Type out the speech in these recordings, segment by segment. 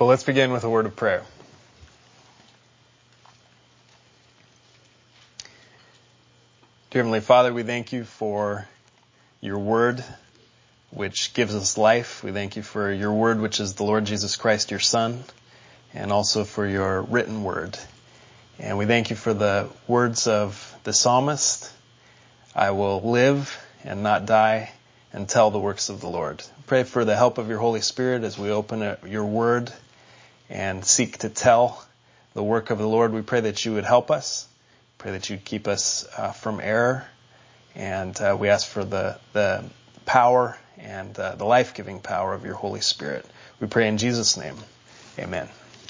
Well, let's begin with a word of prayer. Dear Heavenly Father, we thank you for your word, which gives us life. We thank you for your word, which is the Lord Jesus Christ, your Son, and also for your written word. And we thank you for the words of the psalmist, I will live and not die and tell the works of the Lord. Pray for the help of your Holy Spirit as we open your word and seek to tell the work of the Lord. We pray that you would help us. Pray that you'd keep us from error. And we ask for the power and the life-giving power of your Holy Spirit. We pray in Jesus' name. Amen.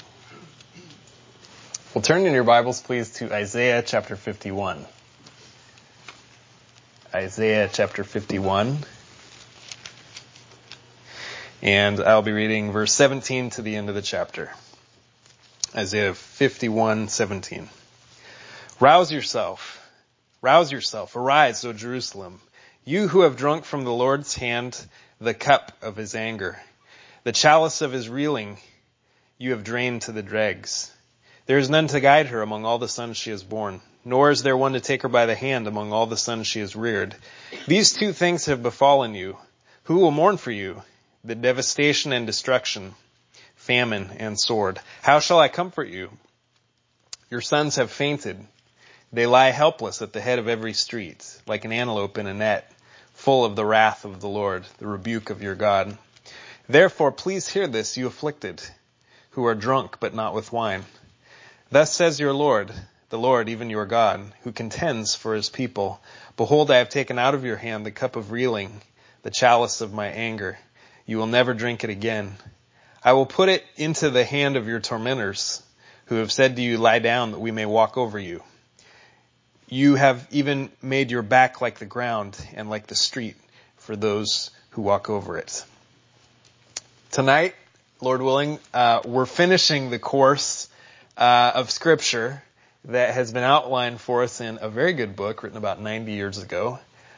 Well, turn in your Bibles, please, to Isaiah chapter 51. Isaiah chapter 51. And I'll be reading verse 17 to the end of the chapter. Isaiah 51:17. Rouse yourself, arise, O Jerusalem, you who have drunk from the Lord's hand the cup of his anger. The chalice of his reeling you have drained to the dregs. There is none to guide her among all the sons she has borne, nor is there one to take her by the hand among all the sons she has reared. These two things have befallen you. Who will mourn for you? The devastation and destruction, famine and sword. How shall I comfort you? Your sons have fainted. They lie helpless at the head of every street, like an antelope in a net, full of the wrath of the Lord, the rebuke of your God. Therefore, please hear this, you afflicted, who are drunk but not with wine. Thus says your Lord, the Lord, even your God, who contends for his people. Behold, I have taken out of your hand the cup of reeling, the chalice of my anger. You will never drink it again. I will put it into the hand of your tormentors, who have said to you, lie down that we may walk over you. You have even made your back like the ground and like the street for those who walk over it. Tonight, Lord willing, we're finishing the course of Scripture that has been outlined for us in a very good book written about 90 years ago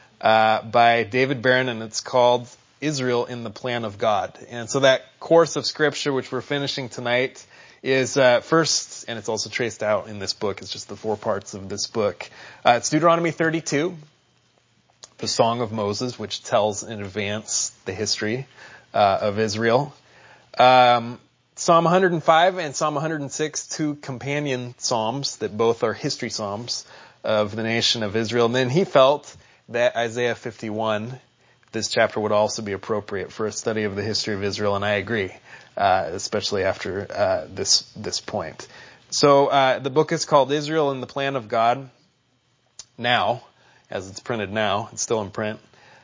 by David Barron, and it's called Israel in the Plan of God. And so that course of Scripture, which we're finishing tonight, is first, and it's also traced out in this book, it's just the 4 parts of this book. It's Deuteronomy 32, the Song of Moses, which tells in advance the history of Israel. Psalm 105 and Psalm 106, 2 companion psalms that both are history psalms of the nation of Israel. And then he felt that Isaiah 51, this chapter, would also be appropriate for a study of the history of Israel, and I agree, especially after this point. So the book is called Israel in the Plan of God. Now, as it's printed now, it's still in print.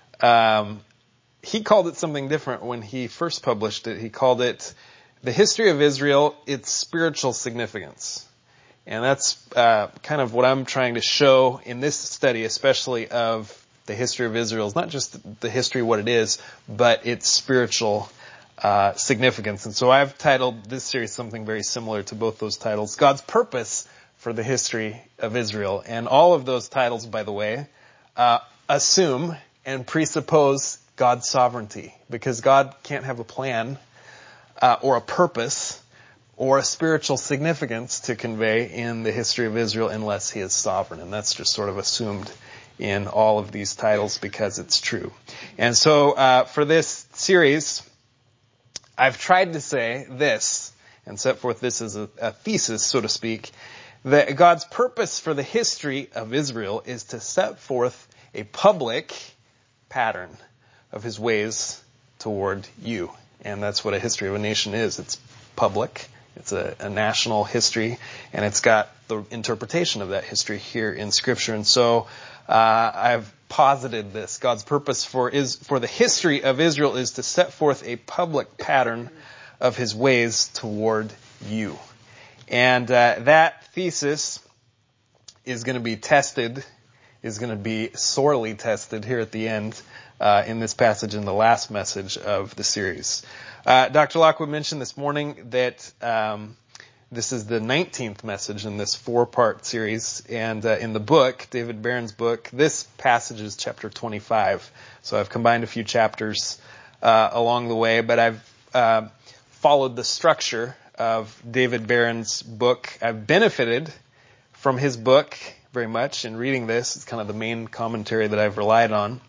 He called it something different when he first published it. He called it The History of Israel, Its Spiritual Significance. And that's kind of what I'm trying to show in this study, especially of the history of Israel. Is not just the history, what it is, but its spiritual significance. And so I've titled this series something very similar to both those titles, God's Purpose for the History of Israel. And all of those titles, by the way, assume and presuppose God's sovereignty, because God can't have a plan or a purpose or a spiritual significance to convey in the history of Israel unless he is sovereign. And that's just sort of assumed in all of these titles because it's true. And so for this series, I've tried to say this and set forth this as a thesis, so to speak, that God's purpose for the history of Israel is to set forth a public pattern of his ways toward you. And that's what a history of a nation is. It's public. It's a national history, and it's got the interpretation of that history here in Scripture. And so I've posited this. God's purpose for the history of Israel is to set forth a public pattern of his ways toward you. And that thesis is going to be tested, is going to be sorely tested here at the end in this passage in the last message of the series. Dr. Lockwood mentioned this morning that this is the 19th message in this 4-part series. And in the book, David Barron's book, this passage is chapter 25. So I've combined a few chapters along the way, but I've followed the structure of David Barron's book. I've benefited from his book very much in reading this. It's kind of the main commentary that I've relied on.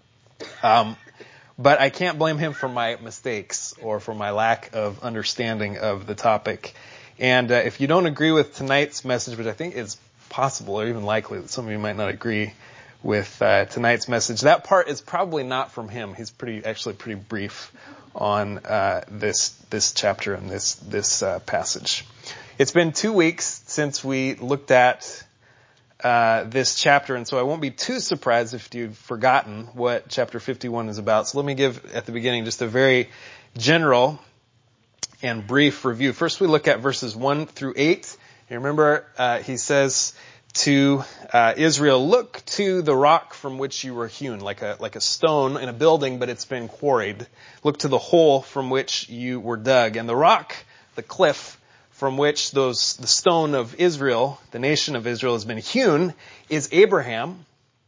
But I can't blame him for my mistakes or for my lack of understanding of the topic. And if you don't agree with tonight's message, which I think is possible or even likely that some of you might not agree with tonight's message, that part is probably not from him. He's actually pretty brief on this chapter and this passage. It's been 2 weeks since we looked at this chapter, and so I won't be too surprised if you've forgotten what chapter 51 is about. So let me give at the beginning just a very general and brief review. First we look at verses 1 through 8. You remember he says to Israel, look to the rock from which you were hewn, like a stone in a building, but it's been quarried. Look to the hole from which you were dug. And the rock, the cliff from which the stone of Israel, the nation of Israel, has been hewn, is Abraham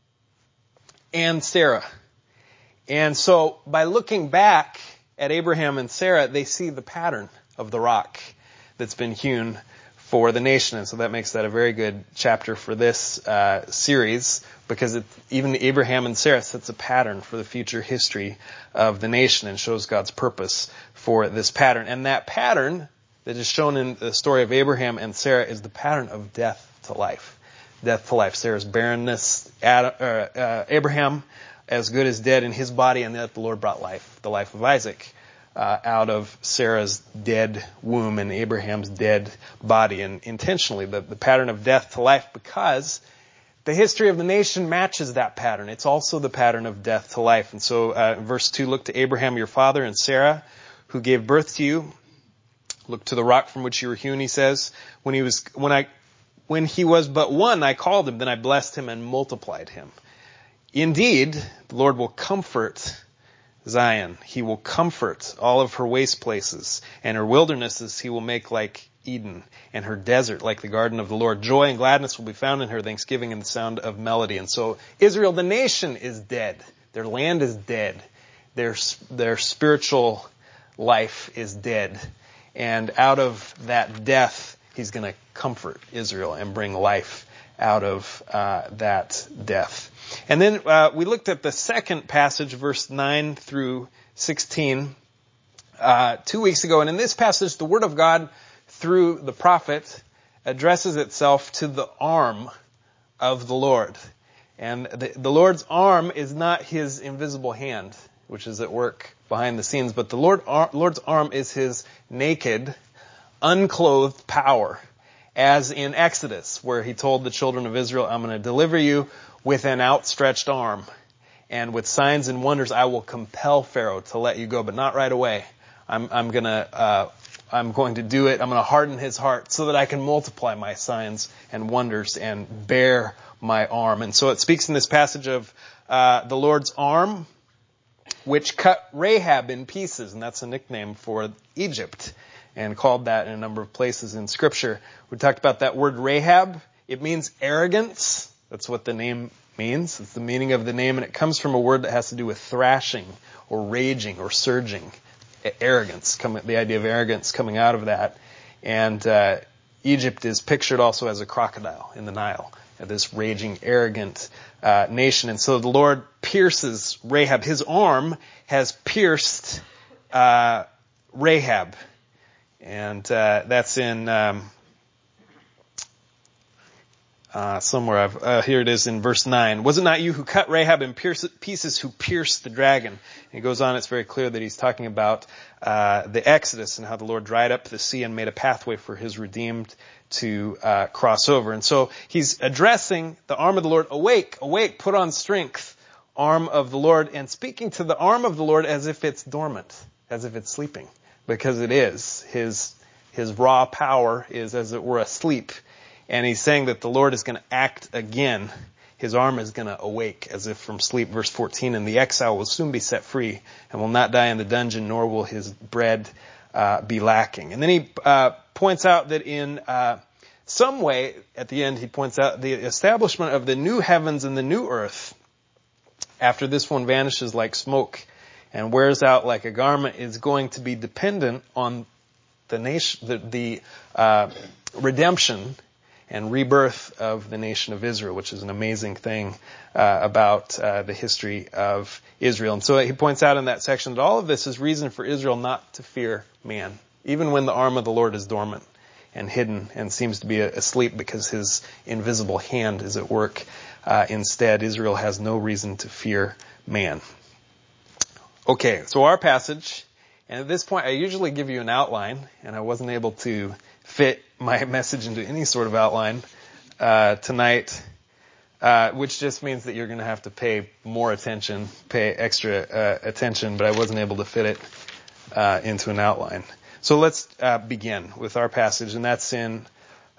and Sarah. And so by looking back at Abraham and Sarah, they see the pattern of the rock that's been hewn for the nation. And so that makes that a very good chapter for this series, because even Abraham and Sarah sets a pattern for the future history of the nation and shows God's purpose for this pattern. And that pattern that is shown in the story of Abraham and Sarah is the pattern of death to life. Death to life. Sarah's barrenness, Abraham as good as dead in his body, and that the Lord brought life, the life of Isaac, out of Sarah's dead womb and Abraham's dead body. And intentionally, the pattern of death to life, because the history of the nation matches that pattern. It's also the pattern of death to life. And so verse 2, look to Abraham your father and Sarah, who gave birth to you. Look to the rock from which you were hewn, he says. When he was but one, I called him, then I blessed him and multiplied him. Indeed, the Lord will comfort Zion. He will comfort all of her waste places, and her wildernesses he will make like Eden, and her desert like the garden of the Lord. Joy and gladness will be found in her, thanksgiving and the sound of melody. And so Israel, the nation, is dead. Their land is dead. Their spiritual life is dead. And out of that death, he's going to comfort Israel and bring life out of that death. And then we looked at the second passage, verse 9 through 16, 2 weeks ago. And in this passage, the Word of God, through the prophet, addresses itself to the arm of the Lord. And the Lord's arm is not his invisible hand, which is at work behind the scenes, but the Lord's arm is his naked, unclothed power, as in Exodus, where he told the children of Israel, I'm going to deliver you with an outstretched arm, and with signs and wonders I will compel Pharaoh to let you go, but not right away. I'm going to do it. I'm going to harden his heart so that I can multiply my signs and wonders and bear my arm. And so it speaks in this passage of the Lord's arm, which cut Rahab in pieces, and that's a nickname for Egypt, and called that in a number of places in Scripture. We talked about that word Rahab. It means arrogance. That's what the name means. It's the meaning of the name, and it comes from a word that has to do with thrashing or raging or surging. Arrogance, the idea of arrogance coming out of that. And Egypt is pictured also as a crocodile in the Nile, this raging, arrogant nation. And so the Lord pierces Rahab. His arm has pierced Rahab. And that's in somewhere. Here it is in verse 9. Was it not you who cut Rahab in pieces, who pierced the dragon? And he goes on, it's very clear that he's talking about the Exodus and how the Lord dried up the sea and made a pathway for his redeemed to cross over. And so he's addressing the arm of the Lord. Awake, awake, put on strength, arm of the Lord, and speaking to the arm of the Lord as if it's dormant, as if it's sleeping, because it is. His raw power is, as it were, asleep. And he's saying that the Lord is going to act again. His arm is going to awake as if from sleep. Verse 14, and the exile will soon be set free and will not die in the dungeon, nor will his bread be lacking. And then he points out that in some way, at the end, he points out the establishment of the new heavens and the new earth, after this one vanishes like smoke and wears out like a garment, is going to be dependent on the nation, the redemption and rebirth of the nation of Israel, which is an amazing thing about the history of Israel. And so he points out in that section that all of this is reason for Israel not to fear man, even when the arm of the Lord is dormant and hidden and seems to be asleep because his invisible hand is at work. Instead, Israel has no reason to fear man. Okay, so our passage, and at this point I usually give you an outline, and I wasn't able to fit my message into any sort of outline tonight, which just means that you're going to have to pay more attention, pay extra attention, but I wasn't able to fit it into an outline. So let's begin with our passage, and that's in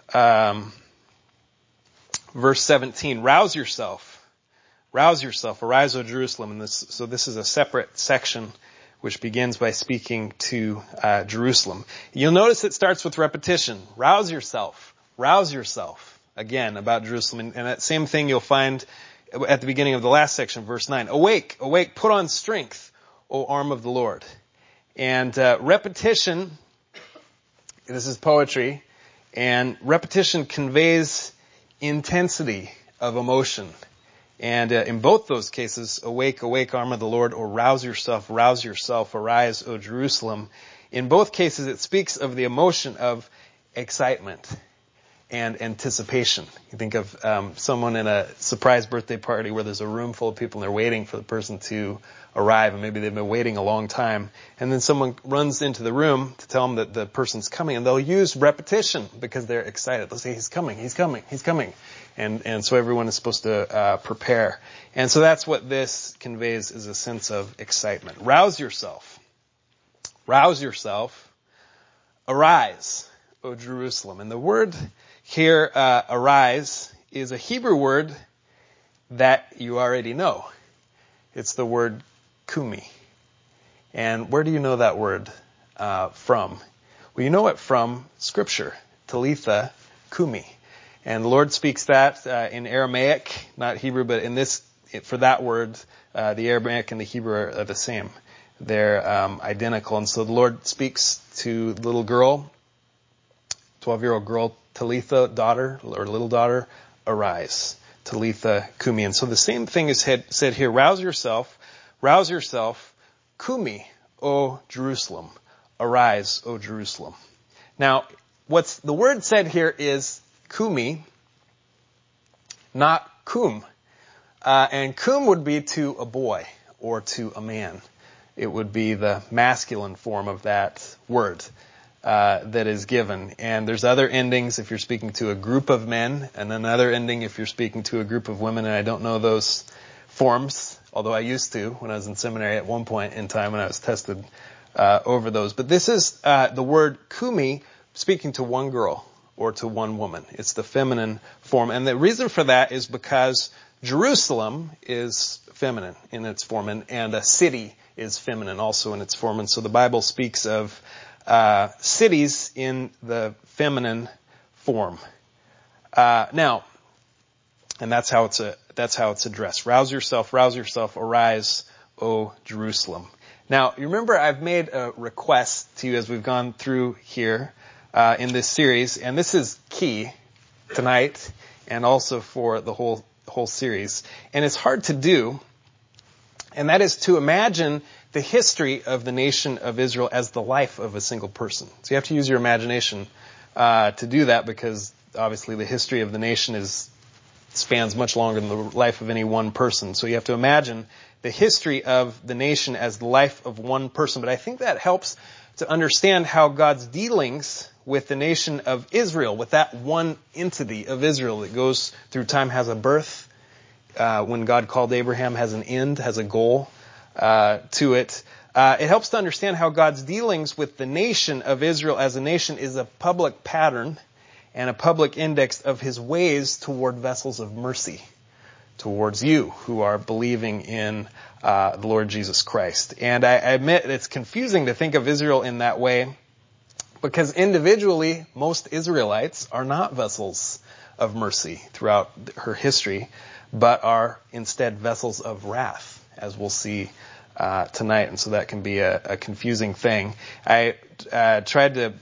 verse 17. Rouse yourself, arise, O Jerusalem. And this is a separate section which begins by speaking to Jerusalem. You'll notice it starts with repetition. Rouse yourself, again, about Jerusalem. And that same thing you'll find at the beginning of the last section, verse 9. Awake, put on strength, O arm of the Lord. And repetition, this is poetry, and repetition conveys intensity of emotion. And in both those cases, awake, arm of the Lord, or rouse yourself, arise, O Jerusalem. In both cases, it speaks of the emotion of excitement and anticipation. You think of someone in a surprise birthday party where there's a room full of people and they're waiting for the person to arrive, and maybe they've been waiting a long time. And then someone runs into the room to tell them that the person's coming, and they'll use repetition because they're excited. They'll say, he's coming. And so everyone is supposed to prepare. And so that's what this conveys, is a sense of excitement. Rouse yourself, arise, O Jerusalem. And the word here, arise, is a Hebrew word that you already know. It's the word kumi. And where do you know that word from? Well, you know it from Scripture, Talitha kumi. And the Lord speaks that in Aramaic, not Hebrew, but for that word, the Aramaic and the Hebrew are the same. They're identical. And so the Lord speaks to the little girl, 12-year-old girl, Talitha, daughter, or little daughter, arise. Talitha kumi. And so the same thing is said here. Rouse yourself, kumi, O Jerusalem. Arise, O Jerusalem. Now, what's the word said here is kumi, not kum. And kum would be to a boy or to a man. It would be the masculine form of that word that is given. And there's other endings if you're speaking to a group of men, and another ending if you're speaking to a group of women. And I don't know those forms, although I used to when I was in seminary at one point in time when I was tested over those. But this is the word kumi speaking to one girl or to one woman. It's the feminine form. And the reason for that is because Jerusalem is feminine in its form, and a city is feminine also in its form. And so the Bible speaks of cities in the feminine form. Now, and that's how it's addressed. Rouse yourself, arise, O Jerusalem. Now, you remember I've made a request to you as we've gone through here in this series, and this is key tonight and also for the whole series. And it's hard to do, and that is to imagine the history of the nation of Israel as the life of a single person. So you have to use your imagination to do that, because obviously the history of the nation spans much longer than the life of any one person. So you have to imagine the history of the nation as the life of one person. But I think that helps to understand how God's dealings with the nation of Israel, with that one entity of Israel that goes through time, has a birth, when God called Abraham, has an end, has a goal to it. It helps to understand how God's dealings with the nation of Israel as a nation is a public pattern and a public index of his ways toward vessels of mercy, towards you who are believing in the Lord Jesus Christ. And I admit it's confusing to think of Israel in that way, because individually, most Israelites are not vessels of mercy throughout her history, but are instead vessels of wrath, as we'll see tonight. And so that can be a confusing thing. I tried to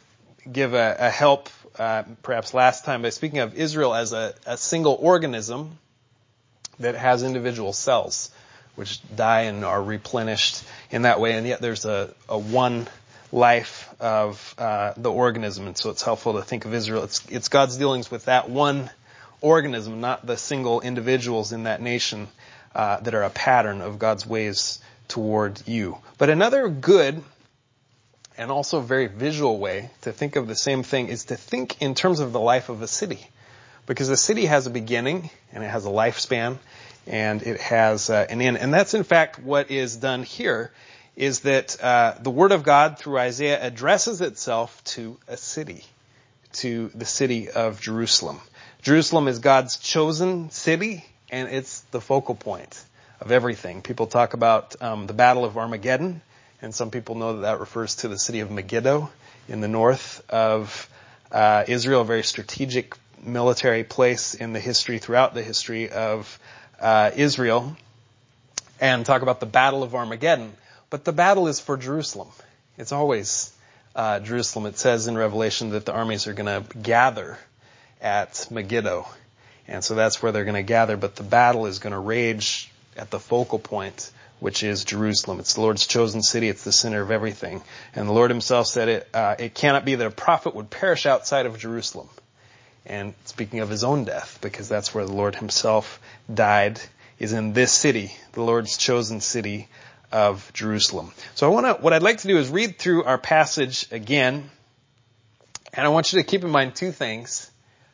give a help, perhaps last time, by speaking of Israel as a single organism that has individual cells, which die and are replenished in that way, and yet there's a one life of the organism, and so it's helpful to think of Israel. It's God's dealings with that one organism, not the single individuals in that nation that are a pattern of God's ways toward you. But another good and also very visual way to think of the same thing is to think in terms of the life of a city. Because a city has a beginning, and it has a lifespan, and it has an end. And that's in fact what is done here, is that the Word of God through Isaiah addresses itself to a city, to the city of Jerusalem. Jerusalem is God's chosen city, and it's the focal point of everything. People talk about the Battle of Armageddon, and some people know that refers to the city of Megiddo in the north of Israel, a very strategic military place in the history, throughout the history of Israel, and talk about the Battle of Armageddon. But the battle is for Jerusalem. It's always Jerusalem. It says in Revelation that the armies are going to gather at Megiddo. And so that's where they're going to gather. But the battle is going to rage at the focal point, which is Jerusalem. It's the Lord's chosen city. It's the center of everything. And the Lord himself said it cannot be that a prophet would perish outside of Jerusalem. And speaking of his own death, because that's where the Lord himself died, is in this city, the Lord's chosen city of Jerusalem. So what I'd like to do is read through our passage again, and I want you to keep in mind two things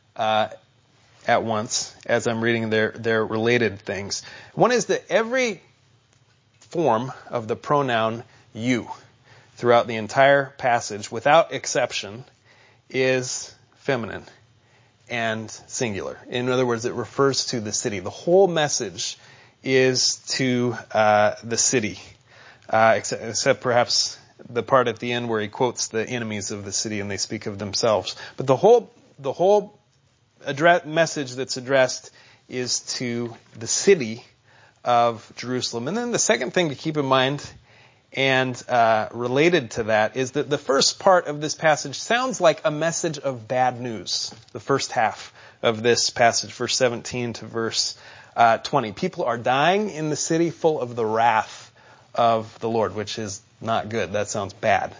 at once as I'm reading their related things. One is that every form of the pronoun you throughout the entire passage, without exception, is feminine and singular. In other words, it refers to the city. The whole message is to the city, except perhaps the part at the end where he quotes the enemies of the city and they speak of themselves. But the whole message that's addressed is to the city of Jerusalem. And then the second thing to keep in mind, and related to that, is that the first part of this passage sounds like a message of bad news. The first half of this passage, verse 17 to verse 20. People are dying in the city full of the wrath of the Lord, which is not good. That sounds bad.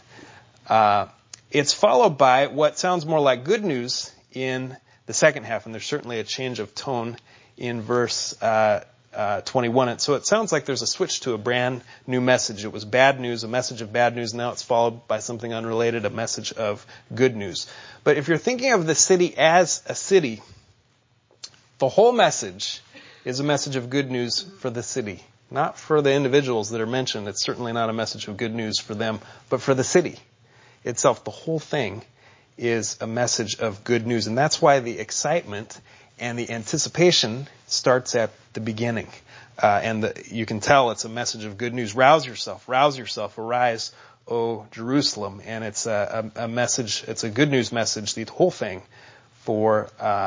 It's followed by what sounds more like good news in the second half, and there's certainly a change of tone in verse 21. And so it sounds like there's a switch to a brand new message. It was bad news, a message of bad news. Now it's followed by something unrelated, a message of good news. But if you're thinking of the city as a city, the whole message is a message of good news for the city. Not for the individuals that are mentioned. It's certainly not a message of good news for them, but for the city itself. The whole thing is a message of good news. And that's why the excitement and the anticipation starts at the beginning. You can tell it's a message of good news. Rouse yourself, arise, O Jerusalem. And it's a message, it's a good news message, the whole thing for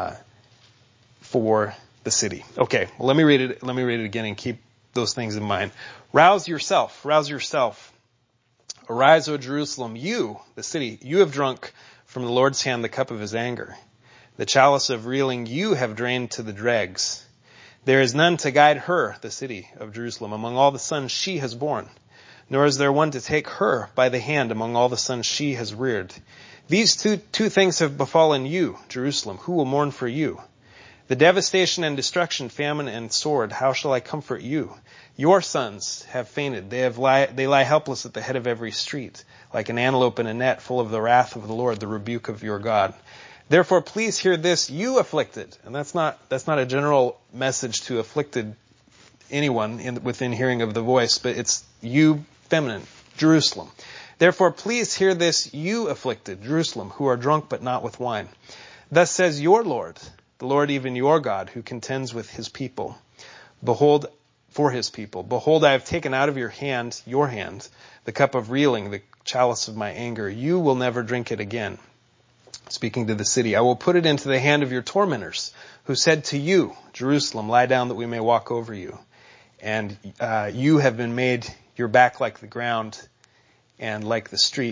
the city. Okay, well, let me read it again and keep those things in mind. Rouse yourself. Arise, O Jerusalem, you, the city, you have drunk from the Lord's hand the cup of his anger. The chalice of reeling you have drained to the dregs. There is none to guide her, the city of Jerusalem, among all the sons she has borne. Nor is there one to take her by the hand among all the sons she has reared. These two things have befallen you, Jerusalem. Who will mourn for you? The devastation and destruction, famine and sword, how shall I comfort you? Your sons have fainted. They lie helpless at the head of every street, like an antelope in a net, full of the wrath of the Lord, the rebuke of your God. Therefore, please hear this, you afflicted. And that's not a general message to afflicted anyone within hearing of the voice, but it's you, feminine, Jerusalem. Therefore, please hear this, you afflicted, Jerusalem, who are drunk but not with wine. Thus says your Lord, the Lord even your God, who contends with his people. Behold, for his people. Behold, I have taken out of your hand, the cup of reeling, the chalice of my anger. You will never drink it again. Speaking to the city, I will put it into the hand of your tormentors, who said to you, Jerusalem, lie down that we may walk over you. And you have been made your back like the ground and like the street.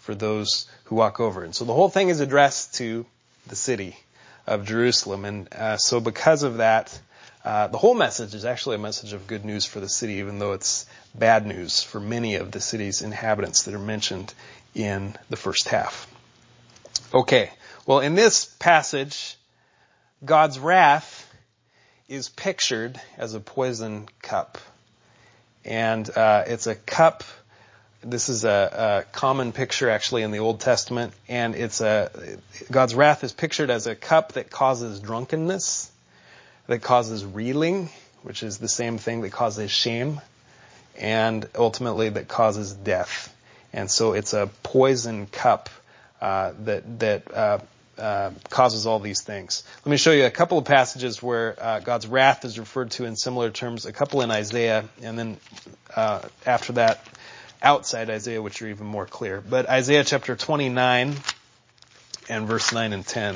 for those who walk over. And so the whole thing is addressed to the city of Jerusalem. And so because of that, the whole message is actually a message of good news for the city, even though it's bad news for many of the city's inhabitants that are mentioned in the first half. Okay, well, in this passage, God's wrath is pictured as a poison cup. And it's a cup. This is a common picture actually in the Old Testament. And God's wrath is pictured as a cup that causes drunkenness, that causes reeling, which is the same thing that causes shame, and ultimately that causes death. And so it's a poison cup that causes all these things. Let me show you a couple of passages where God's wrath is referred to in similar terms, a couple in Isaiah, and then after that, outside Isaiah, which are even more clear. But Isaiah chapter 29 and verse 9 and 10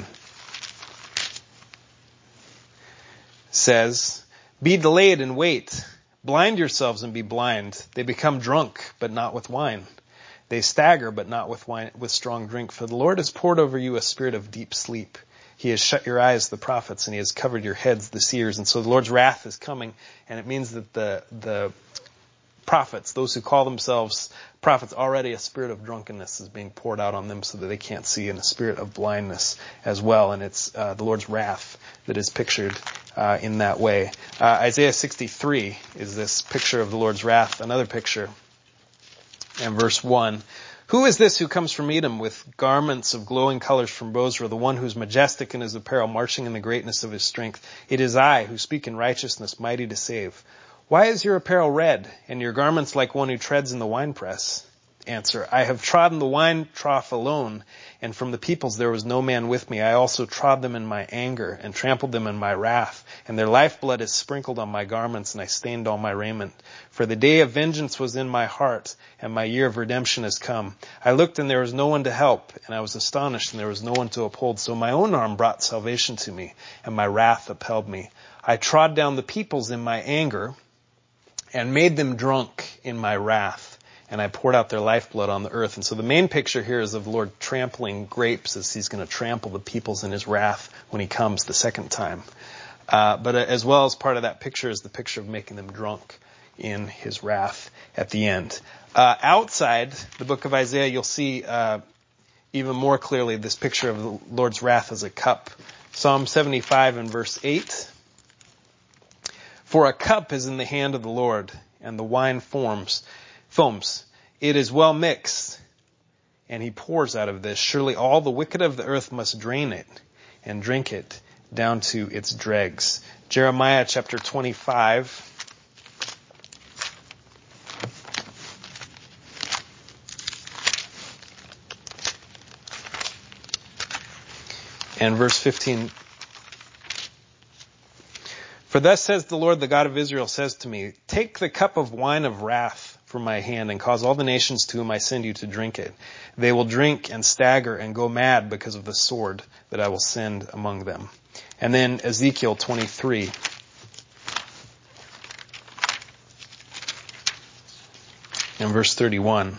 says, "Be delayed and wait. Blind yourselves and be blind. They become drunk, but not with wine. They stagger, but not with wine, with strong drink. For the Lord has poured over you a spirit of deep sleep. He has shut your eyes, the prophets, and he has covered your heads, the seers." And so the Lord's wrath is coming, and it means that the prophets, those who call themselves prophets, already a spirit of drunkenness is being poured out on them so that they can't see, and a spirit of blindness as well. And it's the Lord's wrath that is pictured in that way. Isaiah 63 is this picture of the Lord's wrath, another picture. And verse 1, "Who is this who comes from Edom with garments of glowing colors from Bozrah, the one who is majestic in his apparel, marching in the greatness of his strength? It is I who speak in righteousness, mighty to save. Why is your apparel red, and your garments like one who treads in the winepress?" Answer, "I have trodden the wine trough alone, and from the peoples there was no man with me. I also trod them in my anger, and trampled them in my wrath, and their lifeblood is sprinkled on my garments, and I stained all my raiment. For the day of vengeance was in my heart, and my year of redemption has come. I looked, and there was no one to help, and I was astonished, and there was no one to uphold. So my own arm brought salvation to me, and my wrath upheld me. I trod down the peoples in my anger, and made them drunk in my wrath. And I poured out their lifeblood on the earth." And so the main picture here is of the Lord trampling grapes as he's going to trample the peoples in his wrath when he comes the second time. But as well as part of that picture is the picture of making them drunk in his wrath at the end. Outside the book of Isaiah, you'll see even more clearly this picture of the Lord's wrath as a cup. Psalm 75 and verse 8. "For a cup is in the hand of the Lord, and the wine foams. It is well mixed, and he pours out of this. Surely all the wicked of the earth must drain it and drink it down to its dregs." Jeremiah chapter 25. And verse 15. "For thus says the Lord, the God of Israel, says to me, take the cup of wine of wrath from my hand and cause all the nations to whom I send you to drink it. They will drink and stagger and go mad because of the sword that I will send among them." And then Ezekiel 23. And verse 31.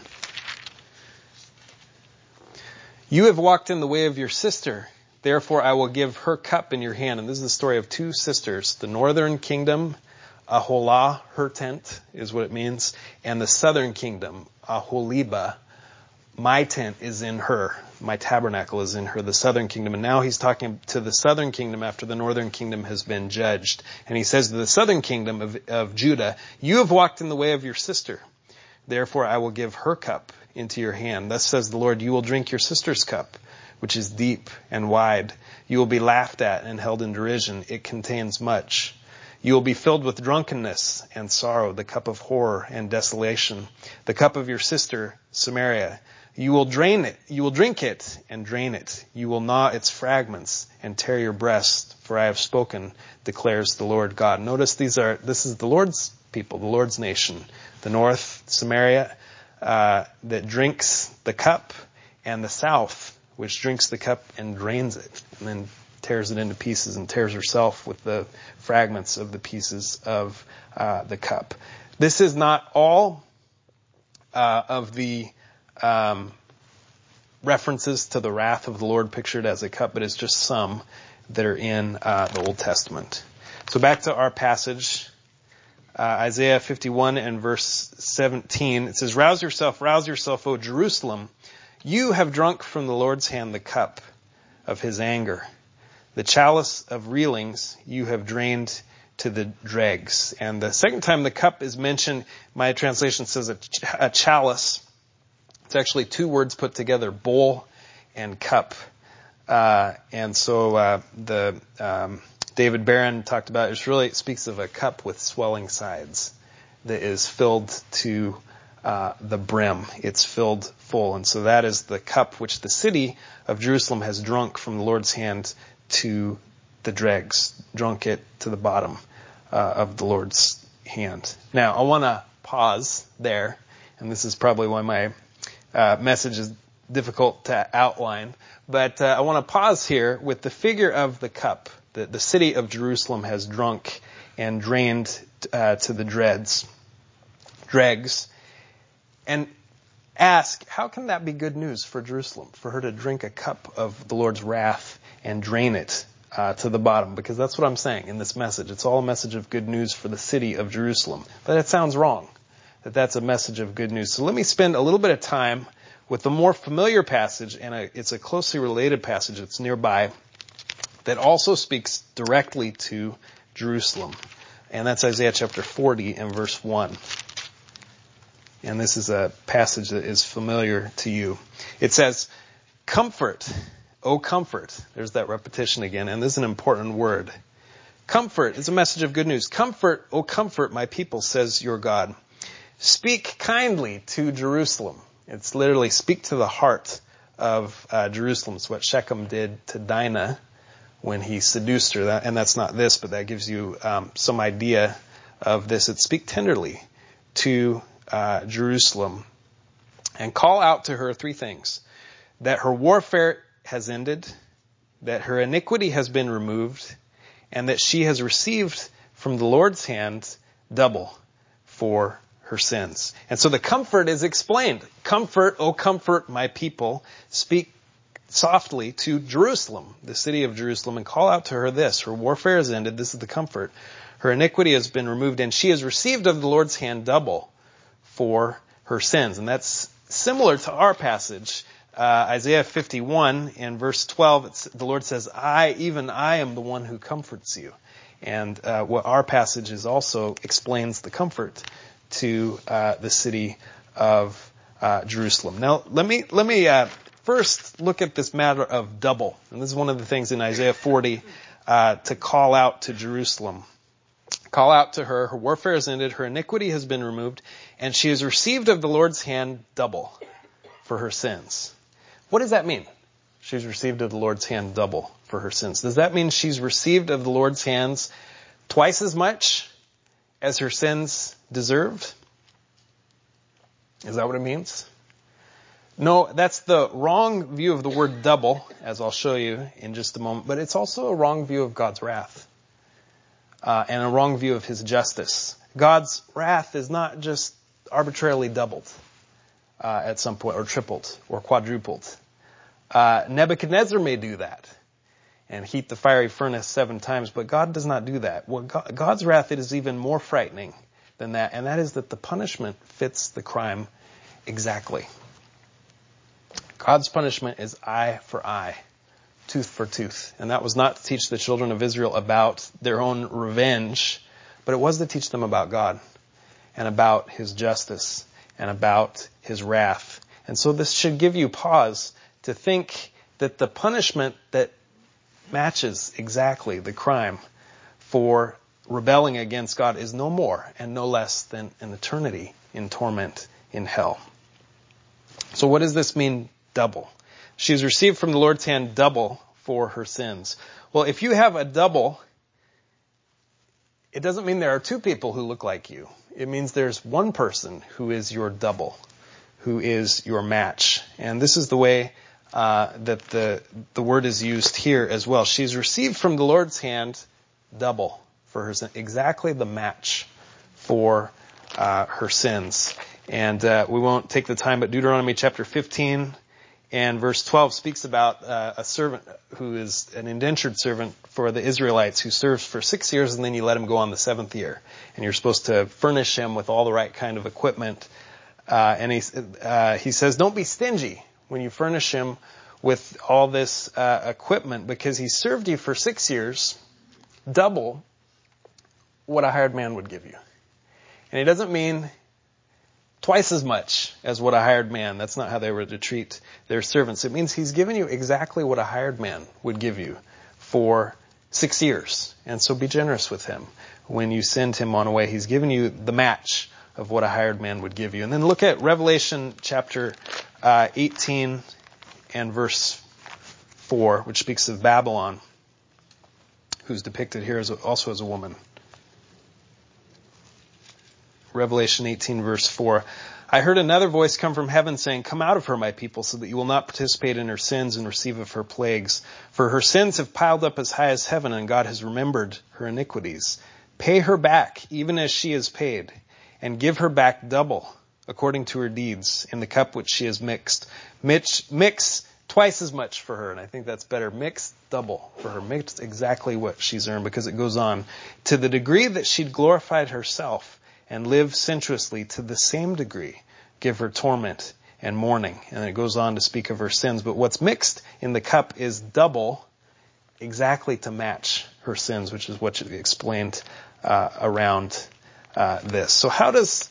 "You have walked in the way of your sister. Therefore I will give her cup in your hand." And this is the story of two sisters. The northern kingdom, Aholah, her tent is what it means. And the southern kingdom, Aholibah, my tent is in her. My tabernacle is in her, the southern kingdom. And now he's talking to the southern kingdom after the northern kingdom has been judged. And he says to the southern kingdom of Judah, "You have walked in the way of your sister. Therefore I will give her cup into your hand. Thus says the Lord, you will drink your sister's cup, which is deep and wide. You will be laughed at and held in derision. It contains much. You will be filled with drunkenness and sorrow, the cup of horror and desolation, the cup of your sister, Samaria. You will drain it. You will drink it and drain it. You will gnaw its fragments and tear your breast, for I have spoken, declares the Lord God." Notice this is the Lord's people, the Lord's nation, the north, Samaria, that drinks the cup, and the south, which drinks the cup and drains it, and then tears it into pieces and tears herself with the fragments of the pieces of the cup. This is not all of the references to the wrath of the Lord pictured as a cup, but it's just some that are in the Old Testament. So back to our passage, Isaiah 51 and verse 17. It says, rouse yourself, O Jerusalem. You have drunk from the Lord's hand the cup of his anger. The chalice of reelings you have drained to the dregs. And the second time the cup is mentioned, my translation says a chalice. It's actually two words put together, bowl and cup. David Barron talked about it speaks of a cup with swelling sides that is filled to the brim. It's filled full. And so that is the cup which the city of Jerusalem has drunk from the Lord's hand to the dregs, drunk it to the bottom of the Lord's hand. Now, I want to pause there, and this is probably why my message is difficult to outline, but I want to pause here with the figure of the cup that the city of Jerusalem has drunk and drained to the dregs, and ask, how can that be good news for Jerusalem, for her to drink a cup of the Lord's wrath and drain it to the bottom? Because that's what I'm saying in this message. It's all a message of good news for the city of Jerusalem. But it sounds wrong that that's a message of good news. So let me spend a little bit of time with the more familiar passage, and it's a closely related passage that's nearby that also speaks directly to Jerusalem. And that's Isaiah chapter 40 and verse 1. And this is a passage that is familiar to you. It says, comfort, O comfort. There's that repetition again, and this is an important word. Comfort is a message of good news. Comfort, O comfort my people, says your God. Speak kindly to Jerusalem. It's literally speak to the heart of Jerusalem. It's what Shechem did to Dinah when he seduced her. And that's not this, but that gives you some idea of this. It's speak tenderly to Jerusalem and call out to her three things: that her warfare has ended, that her iniquity has been removed, and that she has received from the Lord's hand double for her sins. And so the comfort is explained. Comfort, O comfort my people, speak softly to Jerusalem, the city of Jerusalem, and call out to her this: her warfare is ended, this is the comfort. Her iniquity has been removed, and she has received of the Lord's hand double for her sins. And that's similar to our passage, Isaiah 51 and verse 12. The Lord says, I am the one who comforts you. And what our passage is also explains the comfort to the city of Jerusalem. Now, let me first look at this matter of double. And this is one of the things in Isaiah 40 to call out to Jerusalem. Call out to her, her warfare is ended, her iniquity has been removed, and she has received of the Lord's hand double for her sins. What does that mean? She's received of the Lord's hand double for her sins. Does that mean she's received of the Lord's hands twice as much as her sins deserved? Is that what it means? No, that's the wrong view of the word double, as I'll show you in just a moment, but it's also a wrong view of God's wrath. And a wrong view of his justice. God's wrath is not just arbitrarily doubled at some point, or tripled, or quadrupled. Nebuchadnezzar may do that and heat the fiery furnace 7 times, but God does not do that. God's wrath, it is even more frightening than that, and that is that the punishment fits the crime exactly. God's punishment is eye for eye, tooth for tooth. And that was not to teach the children of Israel about their own revenge, but it was to teach them about God and about his justice and about his wrath. And so this should give you pause to think that the punishment that matches exactly the crime for rebelling against God is no more and no less than an eternity in torment in hell. So what does this mean, double? She's received from the Lord's hand double for her sins. Well, if you have a double, it doesn't mean there are 2 people who look like you. It means there's one person who is your double, who is your match. And this is the way that the word is used here as well. She's received from the Lord's hand double for her sins, exactly the match for her sins. And we won't take the time, but Deuteronomy chapter 15 And verse 12 speaks about a servant who is an indentured servant for the Israelites who serves for 6 years, and then you let him go on the 7th year. And you're supposed to furnish him with all the right kind of equipment. And he says, don't be stingy when you furnish him with all this equipment, because he served you for 6 years, double what a hired man would give you. And he doesn't mean twice as much as what a hired man. That's not how they were to treat their servants. It means he's given you exactly what a hired man would give you for 6 years. And so be generous with him when you send him on away. He's given you the match of what a hired man would give you. And then look at Revelation chapter 18 and verse 4, which speaks of Babylon, who's depicted here also as a woman. Revelation 18 verse 4. I heard another voice come from heaven saying, come out of her, my people, so that you will not participate in her sins and receive of her plagues. For her sins have piled up as high as heaven, and God has remembered her iniquities. Pay her back, even as she is paid, and give her back double, according to her deeds, in the cup which she has mixed. Mix twice as much for her, and I think that's better. Mix double for her. Mix exactly what she's earned, because it goes on. To the degree that she'd glorified herself and lived sensuously, to the same degree give her torment and mourning. And it goes on to speak of her sins. But what's mixed in the cup is double, exactly to match her sins, which is what you explained around this. So how does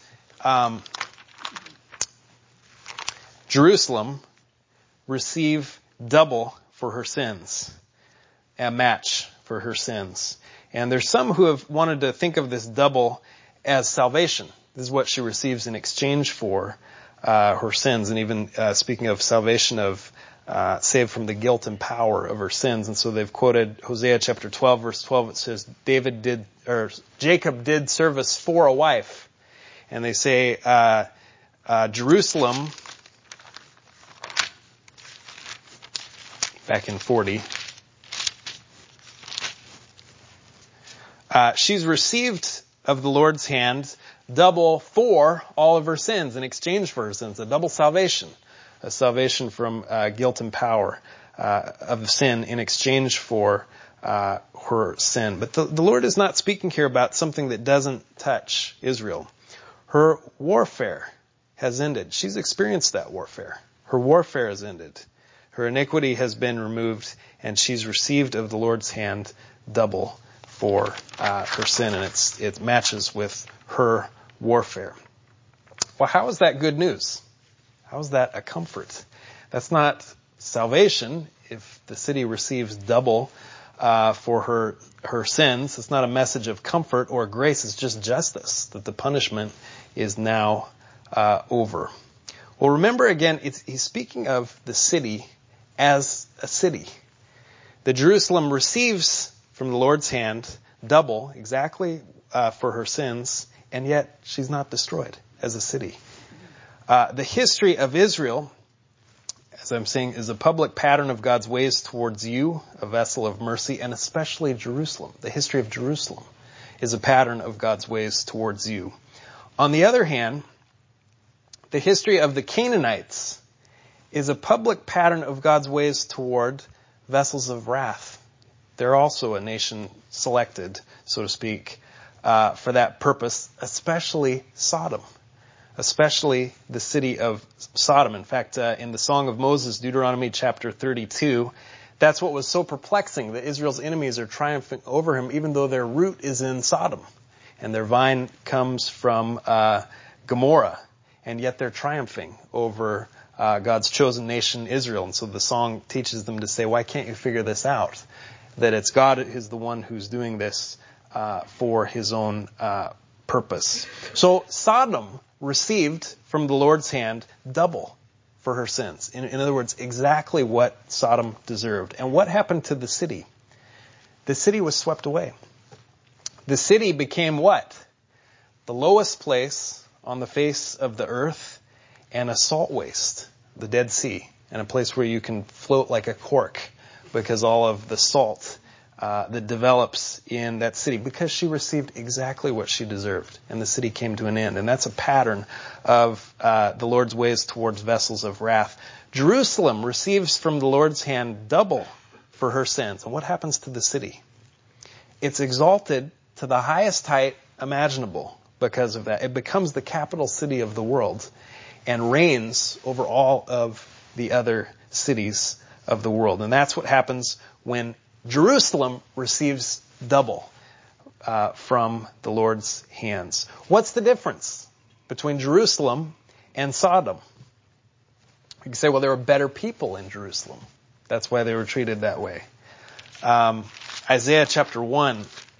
Jerusalem receive double for her sins? A match for her sins. And there's some who have wanted to think of this double as salvation. This is what she receives in exchange for her sins. And even speaking of salvation, of saved from the guilt and power of her sins. And so they've quoted Hosea chapter 12, verse 12. It says, Jacob did service for a wife. And they say, Jerusalem, back in 40, she's received of the Lord's hand double for all of her sins in exchange for her sins. A double salvation. A salvation from guilt and power of sin in exchange for her sin. But the Lord is not speaking here about something that doesn't touch Israel. Her warfare has ended. She's experienced that warfare. Her warfare has ended. Her iniquity has been removed, and she's received of the Lord's hand double for her sin, and it matches with her warfare. Well, how is that good news? How is that a comfort? That's not salvation if the city receives double for her sins. It's not a message of comfort or grace. It's just justice, that the punishment is now over. Well, remember again, he's speaking of the city as a city. The Jerusalem receives from the Lord's hand double, exactly for her sins, and yet she's not destroyed as a city. The history of Israel, as I'm saying, is a public pattern of God's ways towards you, a vessel of mercy, and especially Jerusalem. The history of Jerusalem is a pattern of God's ways towards you. On the other hand, the history of the Canaanites is a public pattern of God's ways toward vessels of wrath. They're also a nation selected, so to speak, for that purpose, especially Sodom, especially the city of Sodom. In fact, in the Song of Moses, Deuteronomy chapter 32, that's what was so perplexing, that Israel's enemies are triumphing over him, even though their root is in Sodom, and their vine comes from Gomorrah, and yet they're triumphing over God's chosen nation, Israel. And so the song teaches them to say, why can't you figure this out? That it's God who's the one who's doing this for his own purpose. So Sodom received from the Lord's hand double for her sins. In other words, exactly what Sodom deserved. And what happened to the city? The city was swept away. The city became what? The lowest place on the face of the earth, and a salt waste, the Dead Sea, and a place where you can float like a cork, because all of the salt that develops in that city because she received exactly what she deserved, and the city came to an end. And that's a pattern of the Lord's ways towards vessels of wrath. Jerusalem receives from the Lord's hand double for her sins. And what happens to the city? It's exalted to the highest height imaginable because of that. It becomes the capital city of the world and reigns over all of the other cities of the world. And that's what happens when Jerusalem receives double from the Lord's hands. What's the difference between Jerusalem and Sodom? You can say, well, there were better people in Jerusalem. That's why they were treated that way. Isaiah chapter 1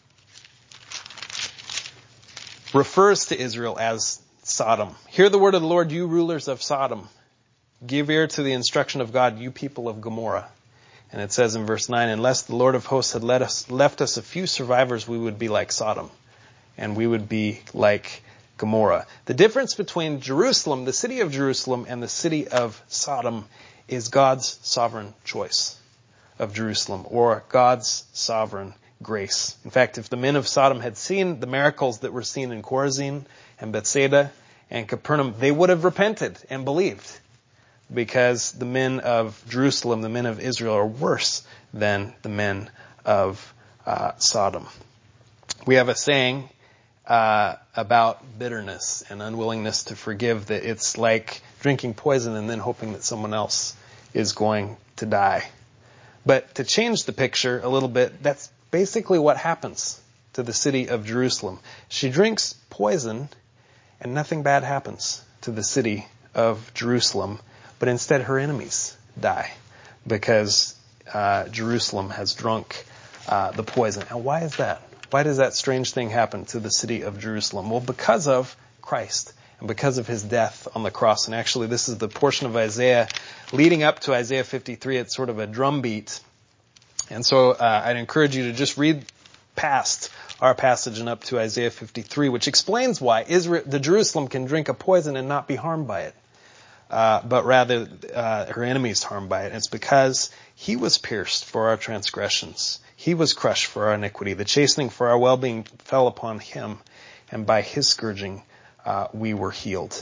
refers to Israel as Sodom. Hear the word of the Lord, you rulers of Sodom. Give ear to the instruction of God, you people of Gomorrah. And it says in verse 9, unless the Lord of hosts had left us a few survivors, we would be like Sodom, and we would be like Gomorrah. The difference between Jerusalem, the city of Jerusalem, and the city of Sodom is God's sovereign choice of Jerusalem, or God's sovereign grace. In fact, if the men of Sodom had seen the miracles that were seen in Chorazin and Bethsaida and Capernaum, they would have repented and believed, because the men of Jerusalem, the men of Israel, are worse than the men of Sodom. We have a saying about bitterness and unwillingness to forgive, that it's like drinking poison and then hoping that someone else is going to die. But to change the picture a little bit, that's basically what happens to the city of Jerusalem. She drinks poison and nothing bad happens to the city of Jerusalem, but instead her enemies die because Jerusalem has drunk the poison. And why is that? Why does that strange thing happen to the city of Jerusalem? Well, because of Christ and because of his death on the cross. And actually, this is the portion of Isaiah leading up to Isaiah 53. It's sort of a drumbeat. And so I'd encourage you to just read past our passage and up to Isaiah 53, which explains why the Jerusalem can drink a poison and not be harmed by it. But rather her enemies harmed by it. And it's because he was pierced for our transgressions. He was crushed for our iniquity. The chastening for our well-being fell upon him, and by his scourging we were healed.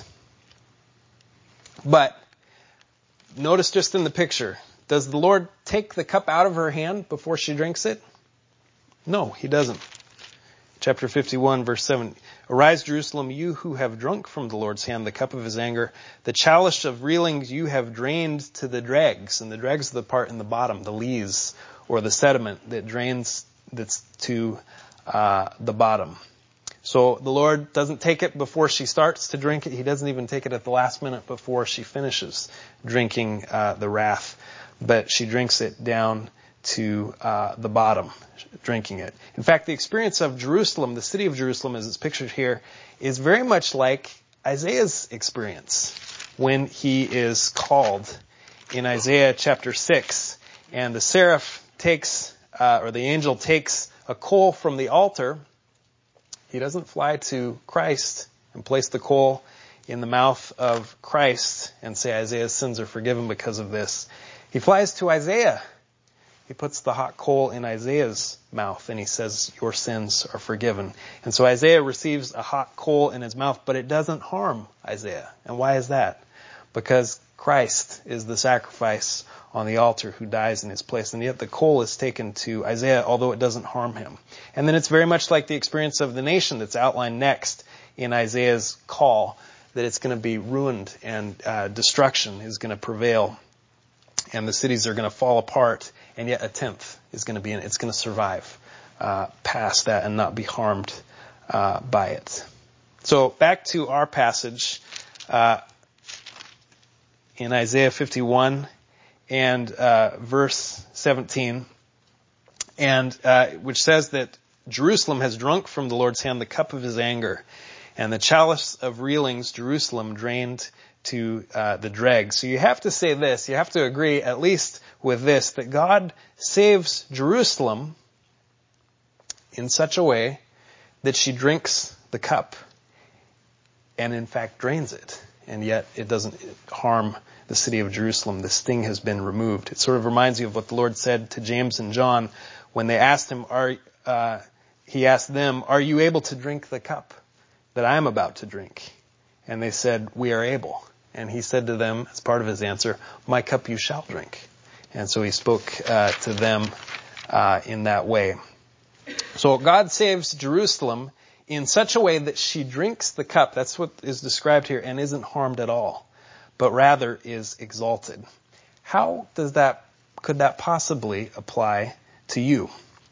But notice just in the picture, does the Lord take the cup out of her hand before she drinks it? No, he doesn't. Chapter 51, verse 7. Arise, Jerusalem, you who have drunk from the Lord's hand the cup of his anger. The chalice of reelings you have drained to the dregs. And the dregs are the part in the bottom, the lees, or the sediment that drains that's to the bottom. So the Lord doesn't take it before she starts to drink it. He doesn't even take it at the last minute before she finishes drinking the wrath. But she drinks it down to the bottom, drinking it. In fact, the experience of Jerusalem, the city of Jerusalem as it's pictured here, is very much like Isaiah's experience when he is called in Isaiah chapter 6. And the seraph takes, or the angel takes a coal from the altar. He doesn't fly to Christ and place the coal in the mouth of Christ and say Isaiah's sins are forgiven because of this. He flies to Isaiah. He puts the hot coal in Isaiah's mouth and he says, your sins are forgiven. And so Isaiah receives a hot coal in his mouth, but it doesn't harm Isaiah. And why is that? Because Christ is the sacrifice on the altar who dies in his place. And yet the coal is taken to Isaiah, although it doesn't harm him. And then it's very much like the experience of the nation that's outlined next in Isaiah's call, that it's going to be ruined and destruction is going to prevail. And the cities are going to fall apart, and yet a tenth is going to be in it. It's going to survive past that and not be harmed by it. So back to our passage in Isaiah 51 and verse 17, and which says that Jerusalem has drunk from the Lord's hand the cup of his anger, and the chalice of reelings Jerusalem drained to the dregs. So you have to say this, you have to agree at least with this, that God saves Jerusalem in such a way that she drinks the cup and in fact drains it. And yet it doesn't harm the city of Jerusalem. The sting has been removed. It sort of reminds you of what the Lord said to James and John When they asked him, he asked them, "Are you able to drink the cup that I am about to drink?" And they said, "We are able." And he said to them, as part of his answer, "My cup you shall drink." And so he spoke to them in that way. So God saves Jerusalem in such a way that she drinks the cup, that's what is described here, and isn't harmed at all, but rather is exalted. How could that possibly apply to you?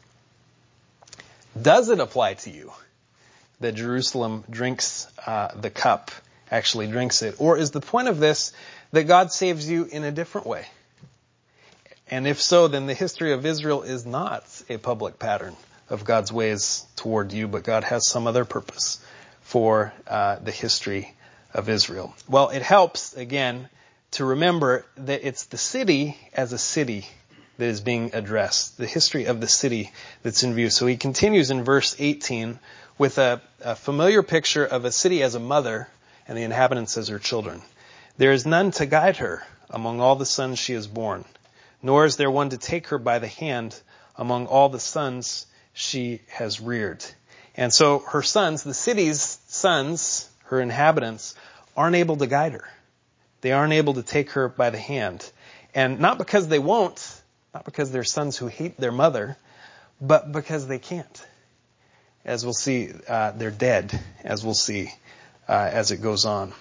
Does it apply to you that Jerusalem drinks the cup, actually drinks it? Or is the point of this that God saves you in a different way? And if so, then the history of Israel is not a public pattern of God's ways toward you, but God has some other purpose for the history of Israel. Well, it helps, again, to remember that it's the city as a city that is being addressed, the history of the city that's in view. So he continues in verse 18 with a familiar picture of a city as a mother and the inhabitants as her children. "There is none to guide her among all the sons she has borne, nor is there one to take her by the hand among all the sons she has reared." And so her sons, the city's sons, her inhabitants, aren't able to guide her. They aren't able to take her by the hand. And not because they won't, not because they're sons who hate their mother, but because they can't. As we'll see, they're dead, as we'll see as it goes on.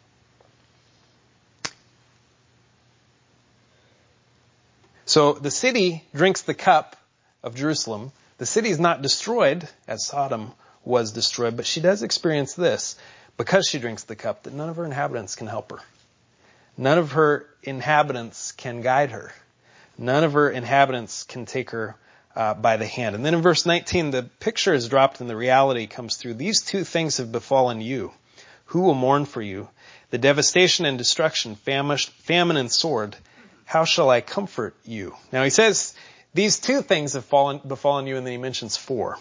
So the city drinks the cup of Jerusalem. The city is not destroyed as Sodom was destroyed, but she does experience this because she drinks the cup, that none of her inhabitants can help her. None of her inhabitants can guide her. None of her inhabitants can take her by the hand. And then in verse 19, the picture is dropped and the reality comes through. "These two things have befallen you. Who will mourn for you? The devastation and destruction, famine and sword. How shall I comfort you?" Now he says, these two things have befallen you, and then he mentions four.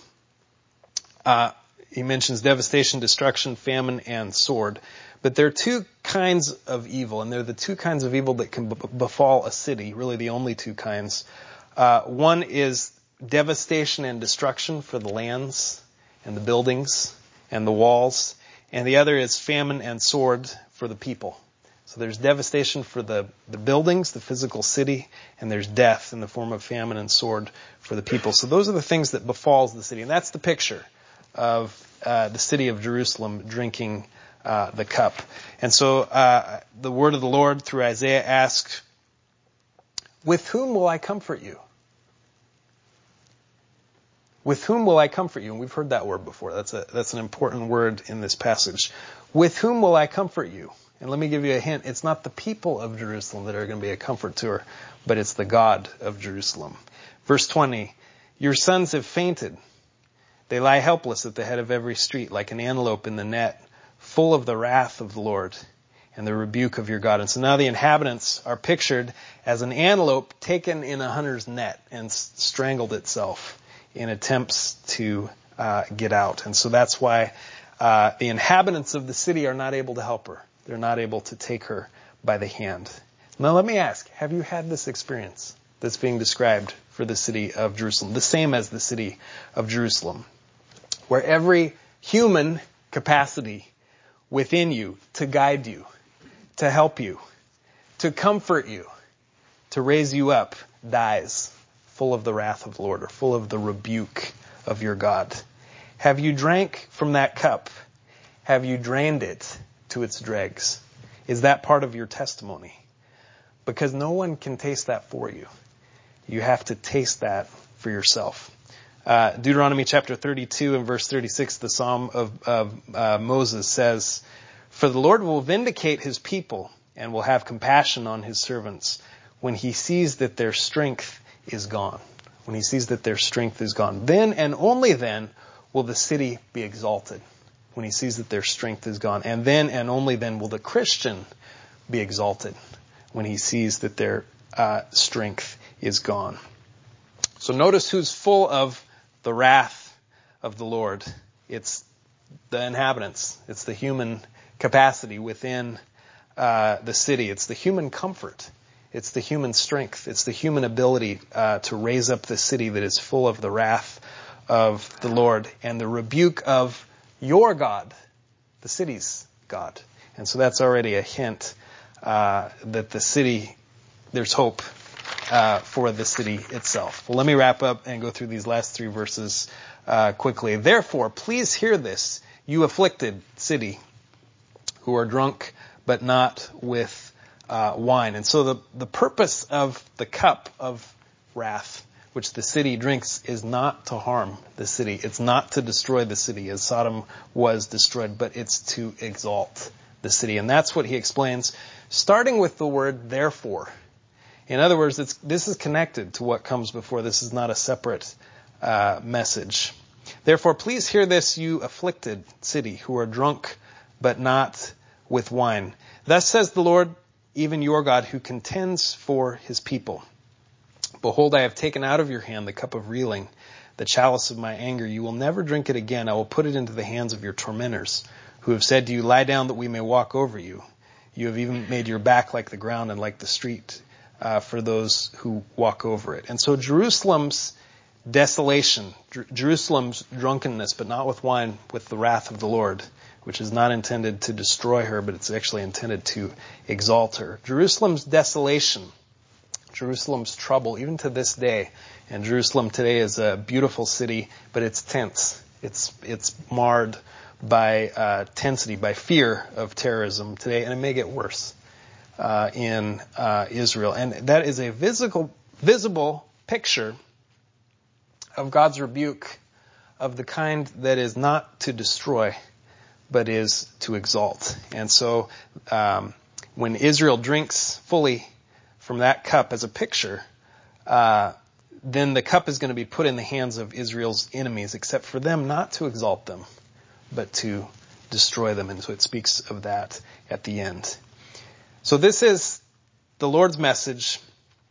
He mentions devastation, destruction, famine, and sword. But there are two kinds of evil, and they're the two kinds of evil that can befall a city, really the only two kinds. One is devastation and destruction for the lands and the buildings and the walls, and the other is famine and sword for the people. So there's devastation for the buildings, the physical city, and there's death in the form of famine and sword for the people. So those are the things that befalls the city, and that's the picture of the city of Jerusalem drinking the cup. And so the word of the Lord through Isaiah asks, "With whom will I comfort you?" With whom will I comfort you? And we've heard that word before. That's an important word in this passage. With whom will I comfort you? And let me give you a hint. It's not the people of Jerusalem that are going to be a comfort to her, but it's the God of Jerusalem. Verse 20, "Your sons have fainted. They lie helpless at the head of every street, like an antelope in the net, full of the wrath of the Lord and the rebuke of your God." And so now the inhabitants are pictured as an antelope taken in a hunter's net and strangled itself in attempts to get out. And so that's why the inhabitants of the city are not able to help her. They're not able to take her by the hand. Now let me ask, have you had this experience that's being described for the city of Jerusalem? The same as the city of Jerusalem, where every human capacity within you to guide you, to help you, to comfort you, to raise you up, dies, full of the wrath of the Lord, or full of the rebuke of your God. Have you drank from that cup? Have you drained it to its dregs? Is that part of your testimony? Because no one can taste that for you. You have to taste that for yourself. Deuteronomy chapter 32 and verse 36, the Psalm of Moses says, "For the Lord will vindicate his people and will have compassion on his servants when he sees that their strength is gone." When he sees that their strength is gone. Then and only then will the city be exalted. When he sees that their strength is gone. And then and only then will the Christian be exalted. When he sees that their strength is gone. So notice who's full of the wrath of the Lord. It's the inhabitants. It's the human capacity within the city. It's the human comfort It's the human strength. It's the human ability to raise up the city that is full of the wrath of the Lord and the rebuke of your God, the city's God. And so that's already a hint that the city, there's hope for the city itself. Well, let me wrap up and go through these last 3 verses quickly. Therefore, please hear this, you afflicted city, who are drunk but not with wine. And so the purpose of the cup of wrath, which the city drinks, is not to harm the city. It's not to destroy the city as Sodom was destroyed, but it's to exalt the city. And that's what he explains, starting with the word therefore. In other words, this is connected to what comes before. This is not a separate message. Therefore, please hear this, you afflicted city, who are drunk but not with wine. Thus says the Lord, even your God, who contends for his people. Behold, I have taken out of your hand the cup of reeling, the chalice of my anger. You will never drink it again. I will put it into the hands of your tormentors, who have said to you, lie down that we may walk over you. You have even made your back like the ground and like the street for those who walk over it. And so Jerusalem's desolation, Jerusalem's drunkenness, but not with wine, with the wrath of the Lord, which is not intended to destroy her, but it's actually intended to exalt her. Jerusalem's desolation, Jerusalem's trouble, even to this day, and Jerusalem today is a beautiful city, but it's tense. It's marred by tensity, by fear of terrorism today, and it may get worse in Israel. And that is a visible picture of God's rebuke of the kind that is not to destroy, but is to exalt. And so when Israel drinks fully from that cup as a picture, then the cup is going to be put in the hands of Israel's enemies, except for them not to exalt them, but to destroy them. And so it speaks of that at the end. So this is the Lord's message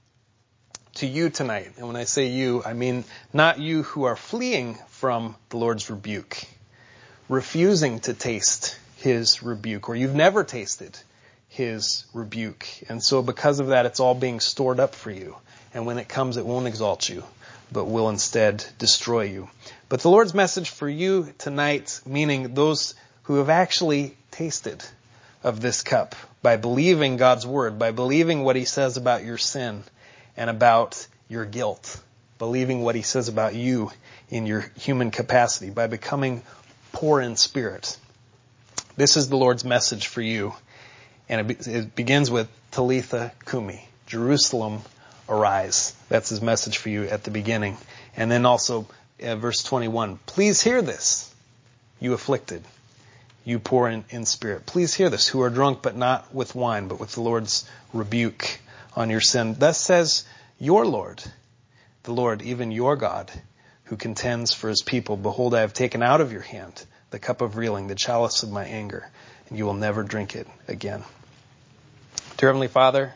to you tonight. And when I say you, I mean not you who are fleeing from the Lord's rebuke, refusing to taste his rebuke, or you've never tasted his rebuke. And so because of that, it's all being stored up for you. And when it comes, it won't exalt you, but will instead destroy you. But the Lord's message for you tonight, meaning those who have actually tasted of this cup, by believing God's word, by believing what he says about your sin and about your guilt, believing what he says about you in your human capacity, by becoming poor in spirit. This is the Lord's message for you. And it begins with Talitha Kumi, Jerusalem, arise. That's his message for you at the beginning. And then also verse 21, please hear this, you afflicted, you poor in spirit. Please hear this, who are drunk but not with wine, but with the Lord's rebuke on your sin. Thus says your Lord, the Lord, even your God, who contends for his people. Behold, I have taken out of your hand the cup of reeling, the chalice of my anger, and you will never drink it again. Dear Heavenly Father,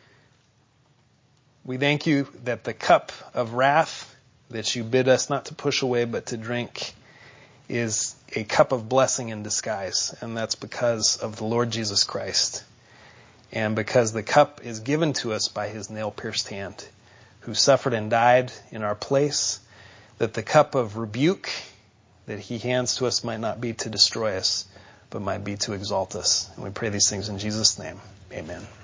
we thank you that the cup of wrath that you bid us not to push away but to drink is a cup of blessing in disguise. And that's because of the Lord Jesus Christ. And because the cup is given to us by his nail-pierced hand, who suffered and died in our place, that the cup of rebuke that he hands to us might not be to destroy us, but might be to exalt us. And we pray these things in Jesus' name. Amen.